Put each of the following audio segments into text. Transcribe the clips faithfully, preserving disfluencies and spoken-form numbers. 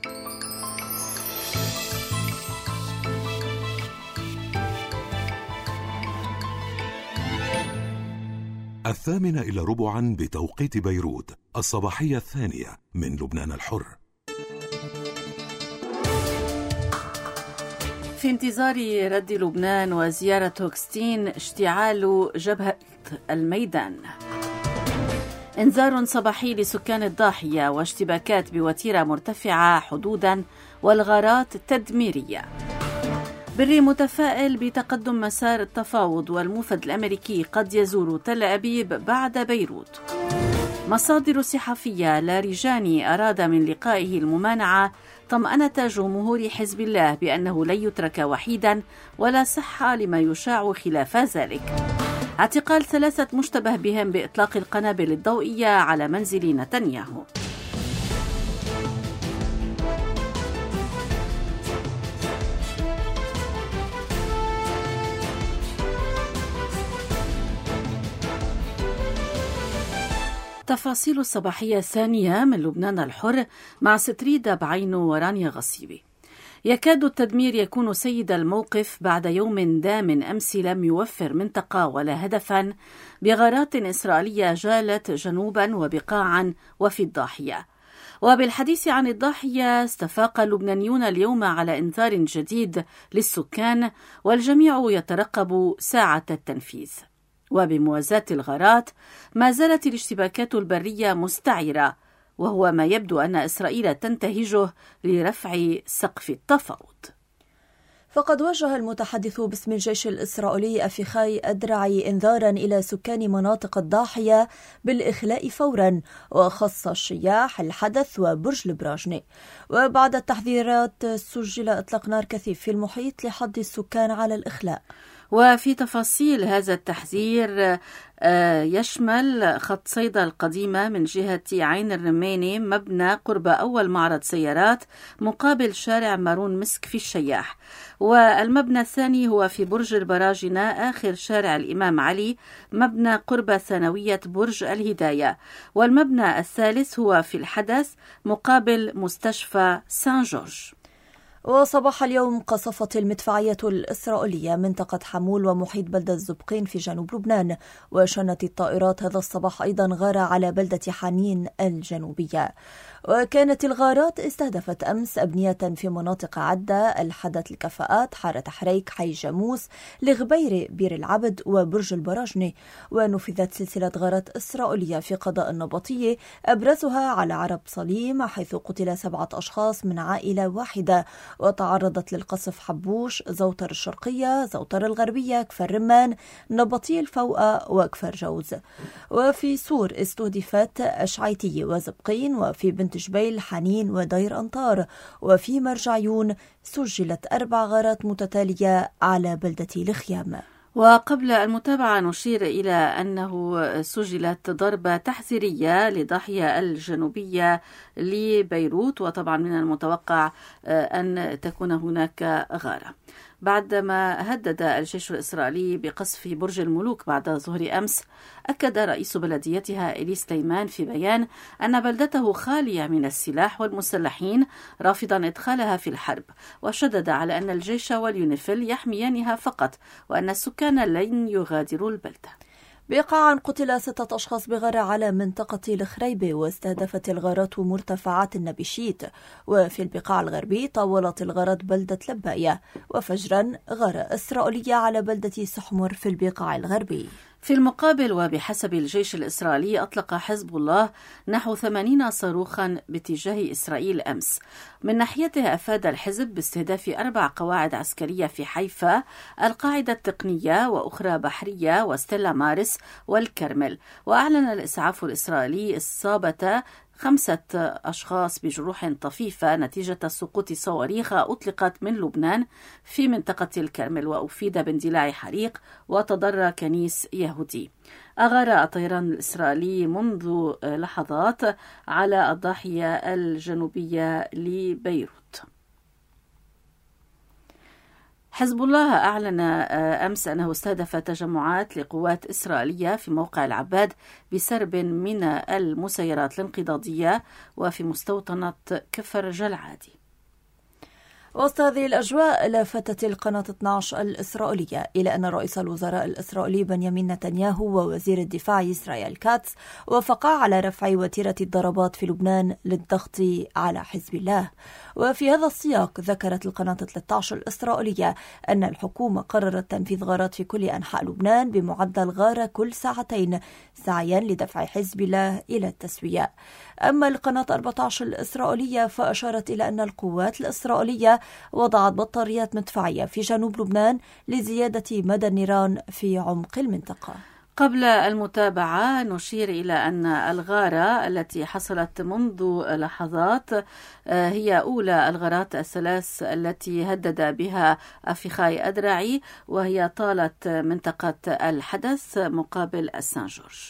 الثامنة إلى ربعا بتوقيت بيروت، الصباحية الثانية من لبنان الحر. في انتظار رد لبنان وزيارة هوكستين، اشتعال جبهة الميدان. انذار صباحي لسكان الضاحية واشتباكات بوتيرة مرتفعة حدودا والغارات تدميرية. بري متفائل بتقدم مسار التفاوض والموفد الأمريكي قد يزور تل أبيب بعد بيروت. مصادر صحفية لاريجاني أراد من لقائه الممانعة طمأنة جمهور حزب الله بأنه لن يترك وحيدا ولا صحة لما يشاع خلاف ذلك. اعتقال ثلاثة مشتبه بهم بإطلاق القنابل الضوئية على منزل نتنياهو. تفاصيل الصباحية الثانية من لبنان الحر مع ستريدة بعينو ورانيا غصيبي. يكاد التدمير يكون سيد الموقف بعد يوم دام أمس لم يوفر منطقة ولا هدفا بغارات إسرائيلية جالت جنوبا وبقاعا وفي الضاحية. وبالحديث عن الضاحية، استفاق اللبنانيون اليوم على إنذار جديد للسكان والجميع يترقب ساعة التنفيذ. وبموازاة الغارات ما زالت الاشتباكات البرية مستعرة، وهو ما يبدو أن إسرائيل تنتهجه لرفع سقف التفاوض. فقد وجه المتحدث باسم الجيش الإسرائيلي أفيخاي أدرعي إنذارا إلى سكان مناطق الضاحية بالإخلاء فورا، وخص الشياح الحدث وبرج البراجني. وبعد التحذيرات سجل إطلاق نار كثيف في المحيط لحض السكان على الإخلاء. وفي تفاصيل هذا التحذير يشمل خط صيدا القديمة من جهة عين الرماني، مبنى قرب أول معرض سيارات مقابل شارع مارون مسك في الشياح. والمبنى الثاني هو في برج البراجنة آخر شارع الإمام علي، مبنى قرب ثانوية برج الهداية. والمبنى الثالث هو في الحدث مقابل مستشفى سان جورج. وصباح اليوم قصفت المدفعية الإسرائيلية منطقة حمول ومحيط بلدة الزبقين في جنوب لبنان، وشنت الطائرات هذا الصباح أيضا غارة على بلدة حنين الجنوبية. وكانت الغارات استهدفت أمس أبنية في مناطق عدة: الحدث، الكفاءات، حارة حريك، حي جاموس، لغبير، بير العبد، وبرج البراجني. ونفذت سلسلة غارات إسرائيلية في قضاء النبطية، أبرزها على عرب صليم حيث قتل سبعة أشخاص من عائلة واحدة. وتعرضت للقصف حبوش، زوتر الشرقية، زوتر الغربية، كفر رمان، نبطي الفوقة، وكفر جوز. وفي سور استهدفت أشعيتية وزبقين، وفي بنت جبيل، حنين، ودير أنطار. وفي مرجعيون سجلت أربع غارات متتالية على بلدة الخيام. وقبل المتابعة نشير إلى أنه سجلت ضربة تحذيرية لضاحية الجنوبية لبيروت، وطبعا من المتوقع أن تكون هناك غارة. بعدما هدد الجيش الإسرائيلي بقصف برج الملوك بعد ظهر أمس، أكد رئيس بلديتها إلي سليمان في بيان أن بلدته خالية من السلاح والمسلحين، رافضا إدخالها في الحرب، وشدد على أن الجيش واليونيفيل يحميانها فقط، وأن السكان لن يغادروا البلدة. بقاعا قتل ستة أشخاص بغارة على منطقة الخريبة، واستهدفت الغارات مرتفعات النبيشيت. وفي البقاع الغربي طاولت الغارات بلدة لباية. وفجرا غارة إسرائيلية على بلدة سحمر في البقاع الغربي. في المقابل، وبحسب الجيش الإسرائيلي، أطلق حزب الله نحو ثمانين صاروخا باتجاه إسرائيل أمس. من ناحيته أفاد الحزب باستهداف أربع قواعد عسكرية في حيفا، القاعدة التقنية وأخرى بحرية وستيلا مارس والكرمل. وأعلن الإسعاف الإسرائيلي إصابة خمسة أشخاص بجروح طفيفة نتيجة سقوط صواريخ أطلقت من لبنان في منطقة الكرمل، وأفيد باندلاع حريق وتضرر كنيس يهودي. أغار الطيران الإسرائيلي منذ لحظات على الضاحية الجنوبية لبيروت. حزب الله أعلن أمس أنه استهدف تجمعات لقوات إسرائيلية في موقع العباد بسرب من المسيرات الانقضاضية وفي مستوطنة كفر جلعادي. وسط هذه الأجواء لفتت القناة اثني عشر الإسرائيلية إلى أن رئيس الوزراء الإسرائيلي بنيامين نتنياهو ووزير الدفاع إسرائيل كاتس وافقا على رفع وتيرة الضربات في لبنان للضغط على حزب الله. وفي هذا السياق ذكرت القناة ثلاثة عشر الإسرائيلية أن الحكومة قررت تنفيذ غارات في كل أنحاء لبنان بمعدل غارة كل ساعتين سعيا لدفع حزب الله إلى التسوية. أما القناة أربعة عشر الإسرائيلية فأشارت إلى أن القوات الإسرائيلية وضعت بطاريات مدفعية في جنوب لبنان لزيادة مدى النيران في عمق المنطقة. قبل المتابعة نشير إلى أن الغارة التي حصلت منذ لحظات هي أولى الغارات الثلاث التي هدد بها أفيخاي أدرعي، وهي طالت منطقة الحدث مقابل السان جورج.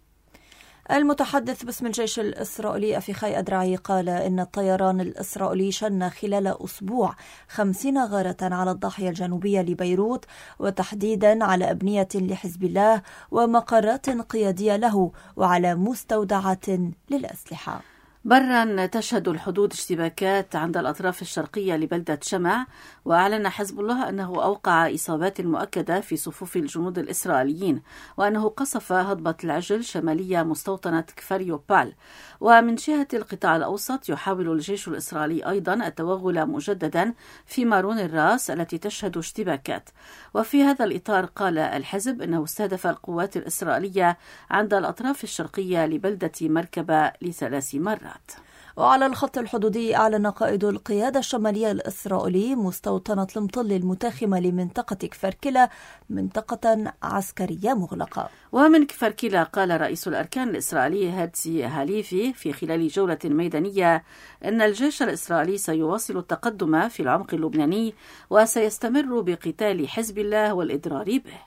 المتحدث باسم الجيش الإسرائيلي أفيخاي أدرعي قال إن الطيران الإسرائيلي شن خلال أسبوع خمسين غارة على الضاحية الجنوبية لبيروت، وتحديدا على أبنية لحزب الله ومقرات قيادية له وعلى مستودعات للأسلحة. برا تشهد الحدود اشتباكات عند الأطراف الشرقية لبلدة شمع، وأعلن حزب الله أنه أوقع إصابات مؤكدة في صفوف الجنود الإسرائيليين، وأنه قصف هضبة العجل شمالية مستوطنة كفر يوبال. ومن جهة القطاع الأوسط يحاول الجيش الإسرائيلي أيضا التوغل مجددا في مارون الراس التي تشهد اشتباكات. وفي هذا الإطار قال الحزب أنه استهدف القوات الإسرائيلية عند الأطراف الشرقية لبلدة مركبة لثلاث مرات. وعلى الخط الحدودي أعلن قائد القيادة الشمالية الإسرائيلي مستوطنة المطل المتاخمة لمنطقة كفركلة منطقة عسكرية مغلقة. ومن كفركلة قال رئيس الأركان الإسرائيلي هاتزي هاليفي في خلال جولة ميدانية أن الجيش الإسرائيلي سيواصل التقدم في العمق اللبناني وسيستمر بقتال حزب الله والإضرار به.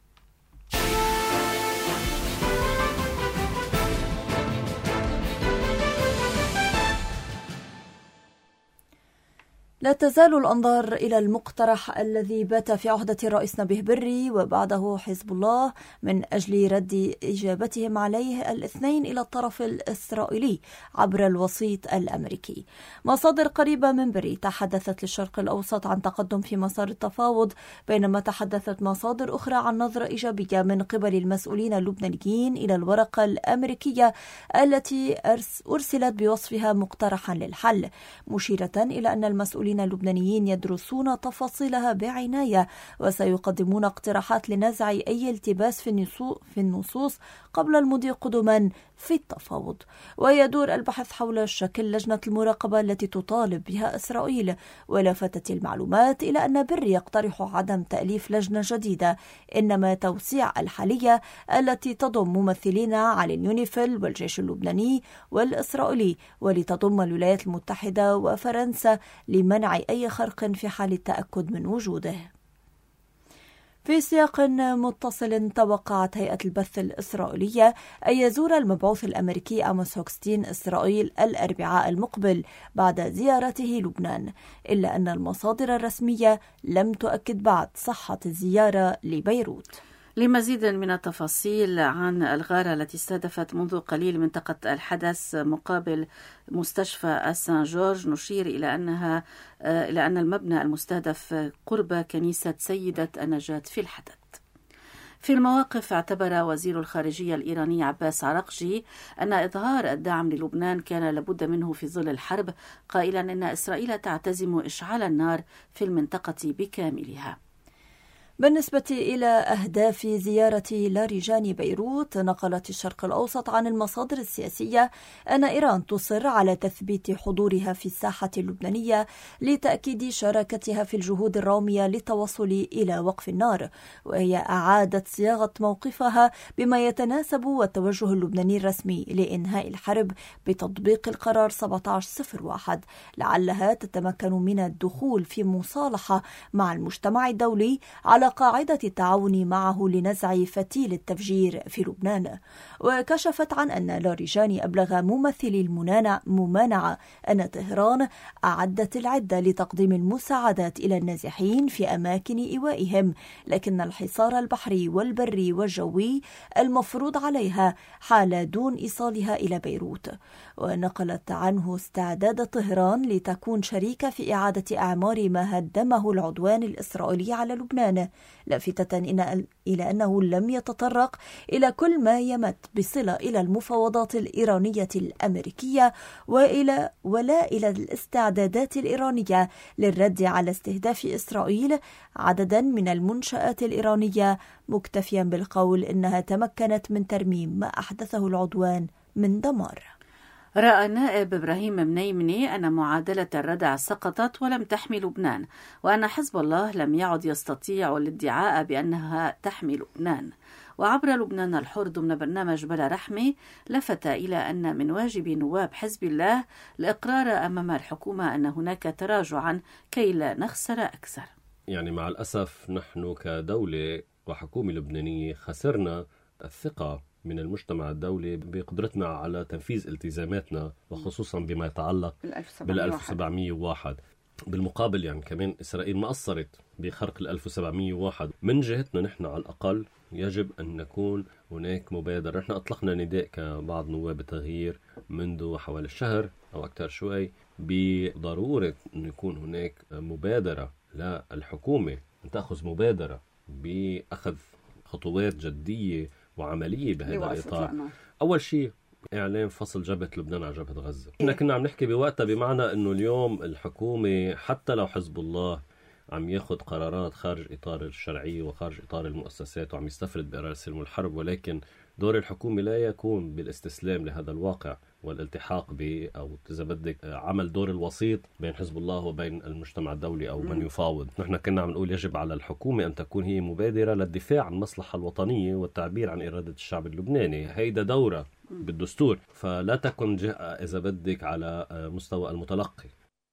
لا تزال الأنظار إلى المقترح الذي بات في عهدة الرئيس نبيه بري وبعده حزب الله من أجل رد إجابتهم عليه الاثنين إلى الطرف الإسرائيلي عبر الوسيط الأمريكي. مصادر قريبة من بري تحدثت للشرق الأوسط عن تقدم في مسار التفاوض، بينما تحدثت مصادر أخرى عن نظرة إيجابية من قبل المسؤولين اللبنانيين إلى الورقة الأمريكية التي أرسلت بوصفها مقترحا للحل، مشيرة إلى أن المسؤولين اللبنانيين يدرسون تفاصيلها بعناية وسيقدمون اقتراحات لنزع أي التباس في النصوص قبل المضي قدما في التفاوض. ويدور البحث حول شكل لجنة المراقبة التي تطالب بها إسرائيل، ولفتت المعلومات إلى أن بري يقترح عدم تأليف لجنة جديدة، إنما توسيع الحالية التي تضم ممثلين على اليونيفيل والجيش اللبناني والإسرائيلي، ولتضم الولايات المتحدة وفرنسا لمنع أي خرق في حال التأكد من وجوده. في سياق متصل، توقعت هيئة البث الإسرائيلية أن يزور المبعوث الأمريكي آموس هوكستين إسرائيل الأربعاء المقبل بعد زيارته لبنان، إلا أن المصادر الرسمية لم تؤكد بعد صحة الزيارة لبيروت. لمزيد من التفاصيل عن الغارة التي استهدفت منذ قليل منطقة الحدث مقابل مستشفى السان جورج، نشير إلى أنها إلى أن المبنى المستهدف قرب كنيسة سيدة النجاة في الحدث. في المواقف، اعتبر وزير الخارجية الإيراني عباس عراقجي أن إظهار الدعم للبنان كان لابد منه في ظل الحرب، قائلا أن إسرائيل تعتزم إشعال النار في المنطقة بكاملها. بالنسبة إلى أهداف زيارة لاريجان بيروت، نقلت الشرق الأوسط عن المصادر السياسية أن إيران تصر على تثبيت حضورها في الساحة اللبنانية لتأكيد شراكتها في الجهود الرامية للتوصل إلى وقف النار، وهي أعادت صياغة موقفها بما يتناسب والتوجه اللبناني الرسمي لإنهاء الحرب بتطبيق القرار سبعة عشر صفر واحد، لعلها تتمكن من الدخول في مصالحة مع المجتمع الدولي على قاعدة التعاون معه لنزع فتيل التفجير في لبنان. وكشفت عن أن لاrijani أبلغ ممثلي الممانعة أن طهران أعدت العدة لتقديم المساعدات إلى النازحين في أماكن إيوائهم، لكن الحصار البحري والبري والجوي المفروض عليها حال دون إيصالها إلى بيروت. ونقلت عنه استعداد طهران لتكون شريكة في إعادة أعمار ما هدمه العدوان الإسرائيلي على لبنان، لافتة إن إلى أنه لم يتطرق إلى كل ما يمت بصلة إلى المفاوضات الإيرانية الأمريكية وإلى ولا إلى الاستعدادات الإيرانية للرد على استهداف إسرائيل عددا من المنشآت الإيرانية، مكتفيا بالقول إنها تمكنت من ترميم ما أحدثه العدوان من دمار. رأى النائب إبراهيم منيمني أن معادلة الردع سقطت ولم تحمي لبنان، وأن حزب الله لم يعد يستطيع الادعاء بأنها تحمي لبنان. وعبر لبنان الحر ضمن برنامج بلا رحمة لفت إلى أن من واجب نواب حزب الله الإقرار أمام الحكومة أن هناك تراجعا كي لا نخسر أكثر. يعني مع الأسف نحن كدولة وحكومة لبنانية خسرنا الثقة من المجتمع الدولي بقدرتنا على تنفيذ التزاماتنا، وخصوصا بما يتعلق بال ألف وسبعمية وواحد. بالمقابل يعني كمان إسرائيل ما قصرت بخرق ال ألف وسبعمية وواحد. من جهتنا نحن على الأقل يجب أن نكون هناك مبادرة. نحن أطلقنا نداء كبعض نواب التغيير منذ حوالي الشهر أو أكثر شوي بضرورة أن يكون هناك مبادرة للحكومة أن تأخذ مبادرة بأخذ خطوات جدية وعملية بهذا الإطار. أول شيء إعلان فصل جبهة لبنان عن جبهة غزة. إحنا كنا عم نحكي بوقتها بمعنى أنه اليوم الحكومة حتى لو حزب الله عم ياخد قرارات خارج إطار الشرعية وخارج إطار المؤسسات وعم يستفرد بقرار سلم الحرب، ولكن دور الحكومة لا يكون بالاستسلام لهذا الواقع والالتحاق ب أو إذا بدك عمل دور الوسيط بين حزب الله وبين المجتمع الدولي أو من يفاوض. نحن كنا عم نقول يجب على الحكومة أن تكون هي مبادرة للدفاع عن المصلحة الوطنية والتعبير عن إرادة الشعب اللبناني. هيدا دورة بالدستور، فلا تكن جهة إذا بدك على مستوى المتلقي.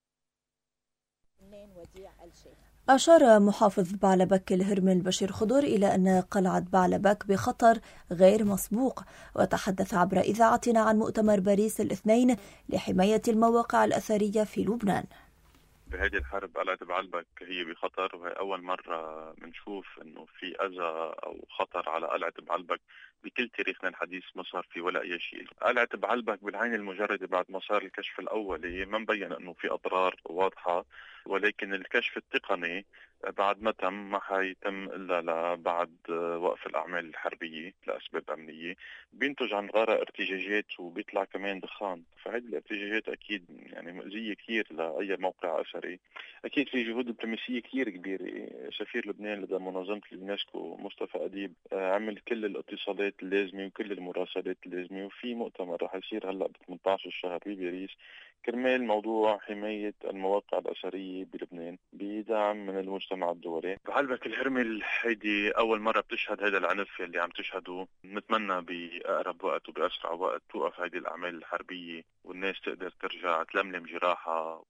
أشار محافظ بعلبك الهرمل بشير خضر إلى أن قلعة بعلبك بخطر غير مسبوق، وتحدث عبر إذاعتنا عن مؤتمر باريس الاثنين لحماية المواقع الأثرية في لبنان. بهذه الحرب قلعة بعلبك هي بخطر، وهي أول مرة بنشوف إنه في أذى أو خطر على قلعة بعلبك بكل تاريخنا الحديث ما صار في ولا أي شيء. قلعة بعلبك بالعين المجردة بعد ما صار الكشف الأولي ما مبين إنه في أضرار واضحة، ولكن الكشف التقني بعد ما تم ما حيتم إلا بعد وقف الأعمال الحربية لأسباب أمنية، بينتج عن غارة ارتجاجات وبيطلع كمان دخان. فهذه الارتجاجات أكيد يعني مؤذية كثير لأي موقع أثري. أكيد في جهود دبلوماسية كثير كبيرة. سفير لبنان لدى منظمة اليونسكو مصطفى أديب عمل كل الاتصالات اللازمة وكل المراسلات اللازمة، وفي مؤتمر رح يصير هلأ ب ثمانية عشر الشهر بباريس كرمال موضوع حماية المواقع الأثرية بلبنان بدعم من المجتمع الدولي. بعلبك الهرمل هيدي أول مرة بتشهد هذا العنف اللي عم تشهده. نتمنى بأقرب وقت وبأسرع وقت توقف هذه الأعمال الحربية والناس تقدر ترجع تلملم جراحها.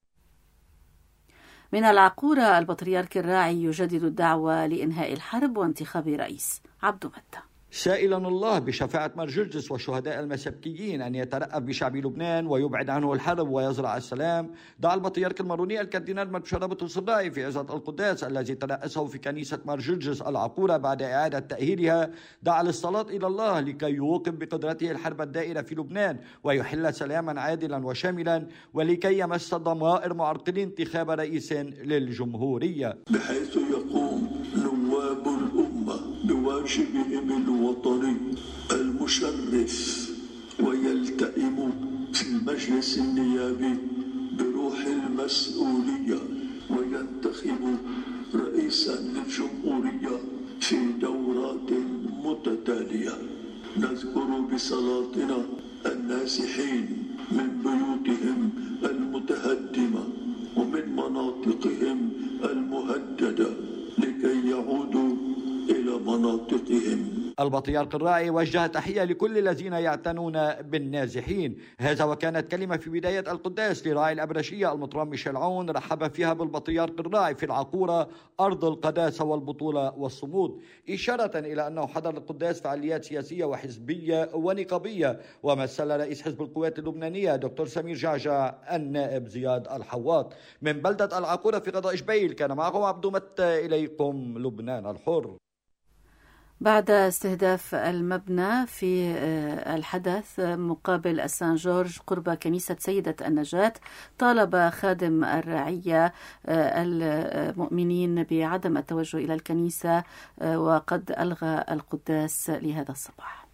من العقورة البطريرك الراعي يجدد الدعوة لإنهاء الحرب وانتخاب رئيس. عبدو متى. سائلا الله بشفاعة مرجرجس والشهداء المسبكيين أن يترأف بشعب لبنان ويبعد عنه الحرب ويزرع السلام، دعا البطريرك الماروني الكاردينال مرشربة الصداعي في عزة القداس الذي ترأسه في كنيسة مرجرجس العقورة بعد إعادة تأهيلها، دعا للصلاة إلى الله لكي يوقف بقدرته الحرب الدائرة في لبنان ويحل سلاما عادلا وشاملا، ولكي يمس ضمائر معرقلين انتخاب رئيس للجمهورية، بحيث يقوم نواب الأمة بواجبهم الوطني المشرف ويلتئم في المجلس النيابي بروح المسؤولية وينتخب رئيسا للجمهورية في دورات متتالية. نذكر بصلاتنا النازحين من بيوتهم المتهدمة ومن مناطقهم المهددة لكي يعودوا إلى مناطقهم. البطريرك الراعي وجه تحية لكل الذين يعتنون بالنازحين. هذا وكانت كلمة في بداية القداس لراعي الأبرشية المطران ميشيل عون رحب فيها بالبطريرك الراعي في العقورة أرض القداسة والبطولة والصمود، إشارة إلى أنه حضر القداس فعاليات سياسية وحزبية ونقابية. ومثل رئيس حزب القوات اللبنانية دكتور سمير جعجع النائب زياد الحواط. من بلدة العقورة في قضاء جبيل كان معكم عبدو متى، إليكم لبنان الحر. بعد استهداف المبنى في الحدث مقابل السان جورج قرب كنيسة سيدة النجاة، طالب خادم الرعية المؤمنين بعدم التوجه إلى الكنيسة، وقد ألغى القداس لهذا الصباح.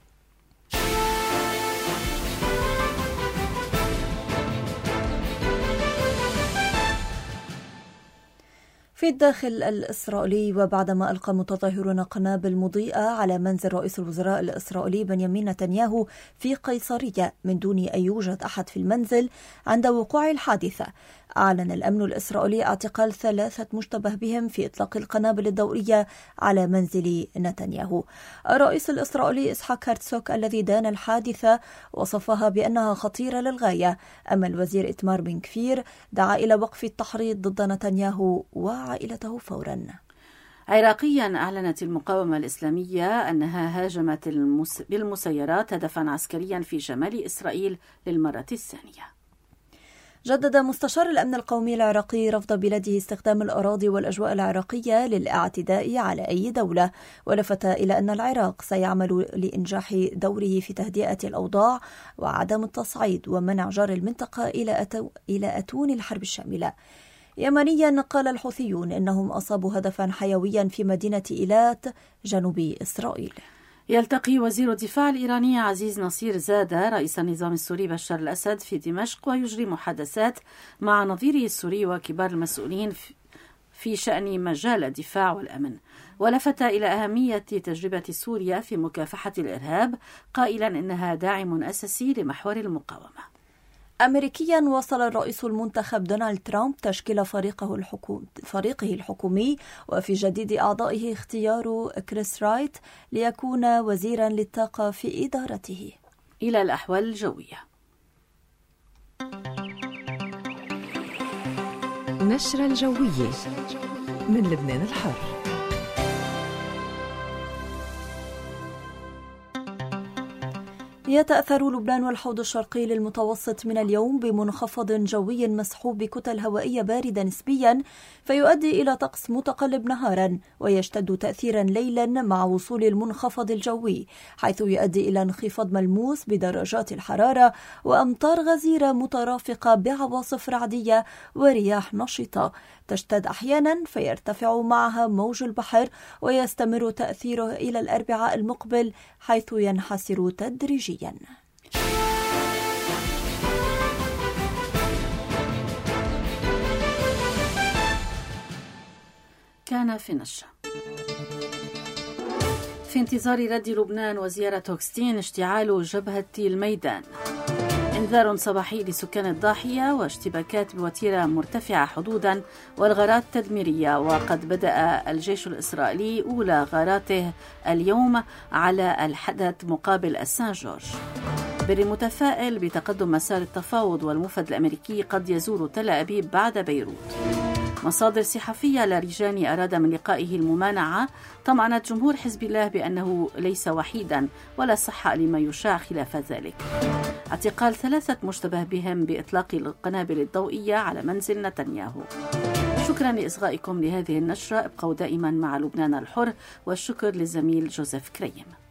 في الداخل الإسرائيلي، وبعدما ألقى متظاهرون قنابل مضيئة على منزل رئيس الوزراء الإسرائيلي بنيامين نتنياهو في قيصرية من دون أن يوجد أحد في المنزل عند وقوع الحادثة، أعلن الأمن الإسرائيلي اعتقال ثلاثة مشتبه بهم في إطلاق القنابل الضوئية على منزل نتنياهو. الرئيس الإسرائيلي إسحاق هرتزوك الذي دان الحادثة وصفها بأنها خطيرة للغاية، أما الوزير إتمار بن كفير دعا إلى وقف التحريض ضد نتنياهو وعائلته فورا. عراقيا أعلنت المقاومة الإسلامية أنها هاجمت المس... بالمسيرات هدفا عسكريا في شمال إسرائيل للمرة الثانية. جدد مستشار الأمن القومي العراقي رفض بلاده استخدام الأراضي والأجواء العراقية للاعتداء على أي دولة، ولفت إلى أن العراق سيعمل لإنجاح دوره في تهدئة الأوضاع وعدم التصعيد ومنع جار المنطقة إلى أتو... إلى أتون الحرب الشاملة. يمنيا قال الحوثيون إنهم أصابوا هدفا حيويا في مدينة إيلات جنوب إسرائيل. يلتقي وزير الدفاع الإيراني عزيز نصير زادة رئيس النظام السوري بشار الأسد في دمشق، ويجري محادثات مع نظيره السوري وكبار المسؤولين في شأن مجال الدفاع والأمن. ولفت إلى أهمية تجربة سوريا في مكافحة الإرهاب، قائلا إنها داعم أساسي لمحور المقاومة. أمريكيا وصل الرئيس المنتخب دونالد ترامب تشكيل فريقه, الحكوم فريقه الحكومي، وفي جديد أعضائه اختيار كريس رايت ليكون وزيرا للطاقة في إدارته. إلى الأحوال الجوية. نشرة الجوية من لبنان الحر. يتأثر لبنان والحوض الشرقي للمتوسط من اليوم بمنخفض جوي مسحوب بكتل هوائية باردة نسبيا، فيؤدي إلى طقس متقلب نهارا ويشتد تأثيرا ليلا مع وصول المنخفض الجوي، حيث يؤدي إلى انخفاض ملموس بدرجات الحرارة وأمطار غزيرة مترافقة بعواصف رعدية ورياح نشطة تشتد أحيانا فيرتفع معها موج البحر، ويستمر تأثيره إلى الأربعاء المقبل حيث ينحسر تدريجيا. كان في نشرة. في انتظار رد لبنان وزيارة هوكستين اشتعال جبهة الميدان. انذار صباحي لسكان الضاحية واشتباكات بوتيرة مرتفعة حدودا والغارات تدميرية. وقد بدأ الجيش الإسرائيلي أولى غاراته اليوم على الحدث مقابل السان جورج. بري متفائل بتقدم مسار التفاوض، والموفد الأمريكي قد يزور تل أبيب بعد بيروت. مصادر صحفية لاريجاني أراد من لقائه الممانعة، طمأنت جمهور حزب الله بأنه ليس وحيدا ولا صحة لما يشاع خلاف ذلك. اعتقال ثلاثة مشتبه بهم بإطلاق القنابل الضوئية على منزل نتنياهو. شكرا لإصغائكم لهذه النشرة. ابقوا دائما مع لبنان الحر، والشكر للزميل جوزيف كريم.